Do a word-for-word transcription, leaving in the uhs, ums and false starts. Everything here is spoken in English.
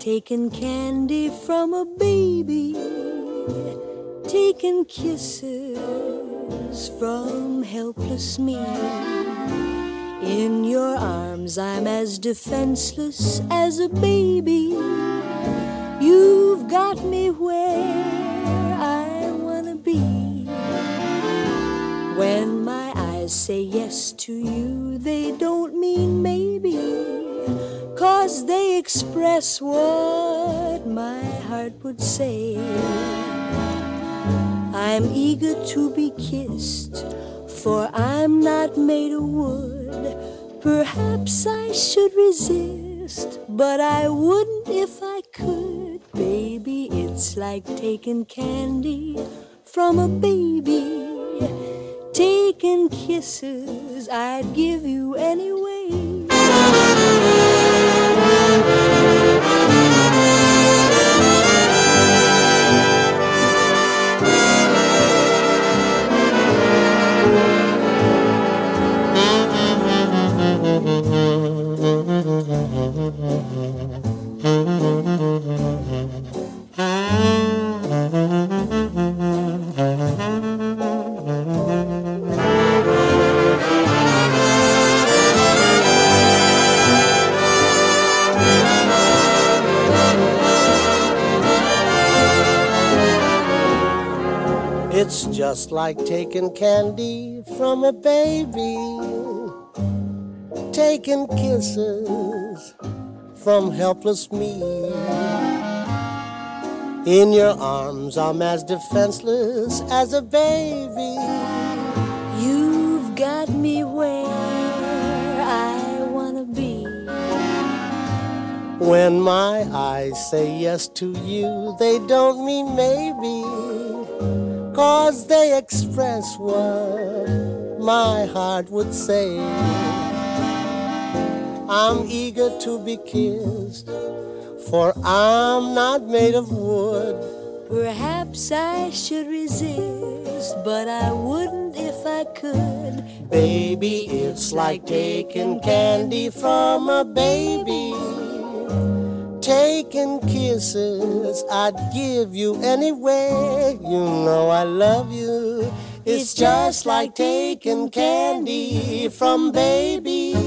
taking candy from a baby, taking kisses from helpless me. In your arms I'm as defenseless as a baby. You've got me where I wanna be. When my eyes say yes to you, they don't mean maybe, 'cause they express what my heart would say. I'm eager to be kissed, for I'm not made of wood. Perhaps I should resist, but I wouldn't if I could. Baby, it's like taking candy from a baby, taking kisses I'd give you anyway. It's just like taking candy from a baby, taking kisses from helpless me. In your arms I'm as defenseless as a baby. You've got me where I wanna be. When my eyes say yes to you, they don't mean maybe, 'cause they express what my heart would say. I'm eager to be kissed, for I'm not made of wood. Perhaps I should resist, but I wouldn't if I could. Baby, it's like taking candy from a baby, taking kisses I'd give you anyway. You know I love you. It's just like taking candy from baby,